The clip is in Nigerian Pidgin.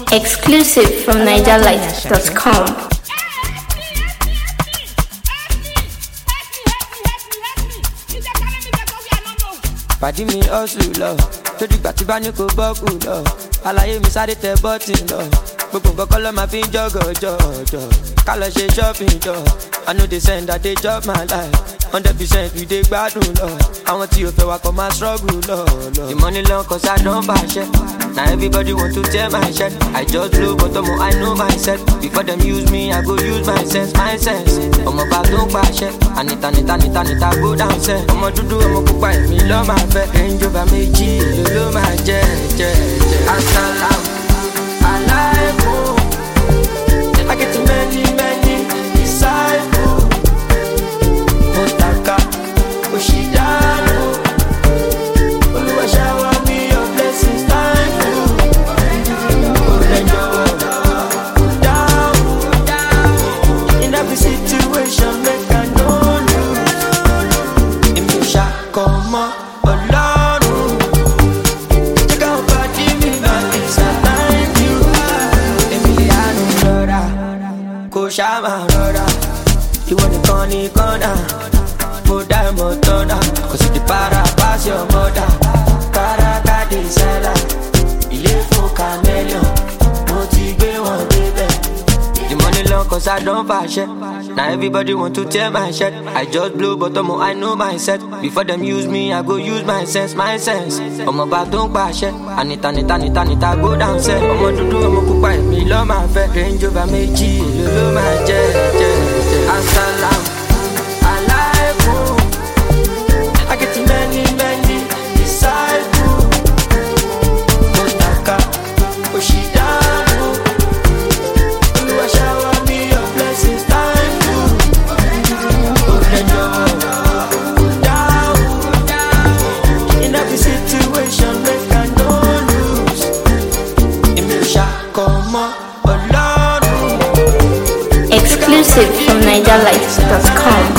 Exclusive from NigerLight.com. Pàdí mi hustle lọ, lójú ìgbà tí bá ní kò bọ́ọ̀kù lọ. Àlàyé mi sáré tẹ bọ́tì lọ, gbogbo nǹkan kọ́ ló máa fi ń jọ́gọ̀jọ̀. Ká lọ ṣe shopping jọ, I know they send that they chop my life. 100% we dey gbádùn lọ, àwọn tí o fẹ́ wa kọ́ máa struggle lọ. The money long cause I don bàṣẹ, na everybody want to tear my shirt. I just blow but ọmọ I know myself. Before them use me, I go use my sense. Ọmọ bá tó ń pàṣẹ, ànìta go down sẹ́. Ọmọ dúdú ọmọ pupa èmi lọ́ máa fẹ́. Range Rover méjì èlò ló máa jẹ́. Asalaam alaikum, I get too many disciples. Motaka Oshidano, Oluwa shower me your blessings, thank you. Down in every situation, make I know lose. If you shall come on, Olorun, check out body me back, it's a thank you. Emiliano Rora, Koshama Rora, you want the funny corner. Mo dá mo tọ́nà, kò sì ti para pass your mother. Kárakáde sẹ́là, ilé fún chameleon, mo ti gbé wọn débẹ̀. The money long cause I don bàṣẹ, na everybody want to tear my shirt. I just blow but ọmọ I know myself. Before them use me, I go use my sense. Ọmọ bá tó ń pàṣẹ, ànìta go down sẹ́. Ọmọ dúdú ọmọ pupa èmi lọ́ máa fẹ́. Range Rover méjì èlò ló máa jẹ́. Asalaam alaikum, I get too many disciples. Motaka Oshidano, Oluwa shower me your blessings, thank you. Down in every situation, make I no lose. Emi Shakoma Olorun. Exclusive from NigerLight.com.